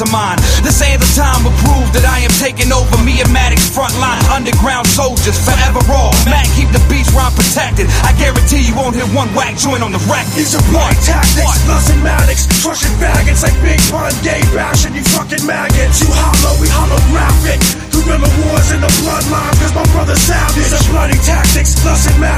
of mine. This ain't the time to prove that I am taking over. Me and Maddox frontline, underground soldiers, forever raw. Mac, keep the beats rhyme protected. I guarantee you won't hear one whack joint on the record. These are blind tactics, Lus and Maddox, crushing faggots like Big Pun, gay bashing you fucking maggots. You hollow, we holographic. Guerrilla wars in the bloodline, cause my brother's savage. These are bloody tactics, Lus and Maddox.